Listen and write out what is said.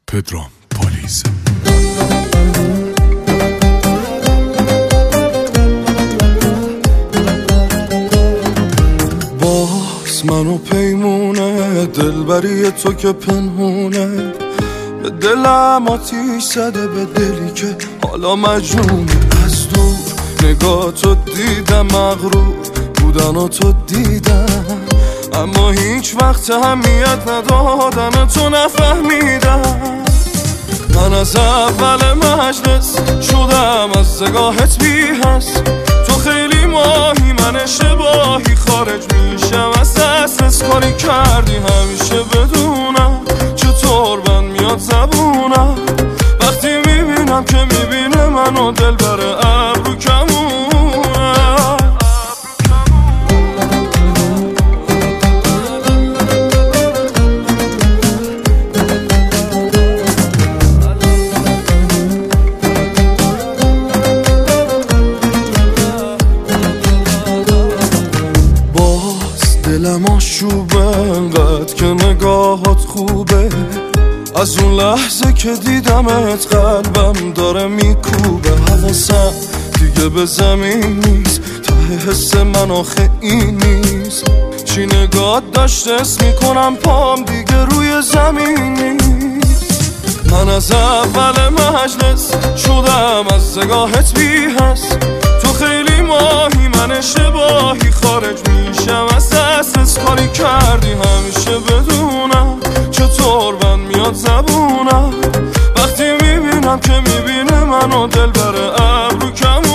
پدرام پالیز. باز منو پیمونه دلبری تو که پنهونه، به دلم آتیش زده، به دلی که حالا مجنونه. از دور نگاه تو دیدم، مغرور بودن و تو دیدم، اما هیچ وقت اهمیت ندادن تو نفهمیدم. من از اول مجلس شدم از نگاهت بی هست، تو خیلی ماهی من اشتباهی، خارج میشم از دسترس. کاری کردی همیشه بدونم چطور من میاد زبونم، وقتی میبینم که میبینه منو دل بره ابرو کمونه. دلم آشوبه انقدر که نگاهات خوبه، از اون لحظه که دیدمت قلبم داره میکوبه. حواسم دیگه به زمین نیست، ته حس من آخه این نیست. چی نگات داشته اسم میکنم پام دیگه روی زمین نیست. من از اول مجلس شدم از نگاهت بی هست، تو خیلی ماهی من اشتباهی، خارج میشم از دسترس. کاری کردی همیشه بدونم چطور من میاد زبونم، وقتی میبینم که میبینه منو دل بره ابرو کم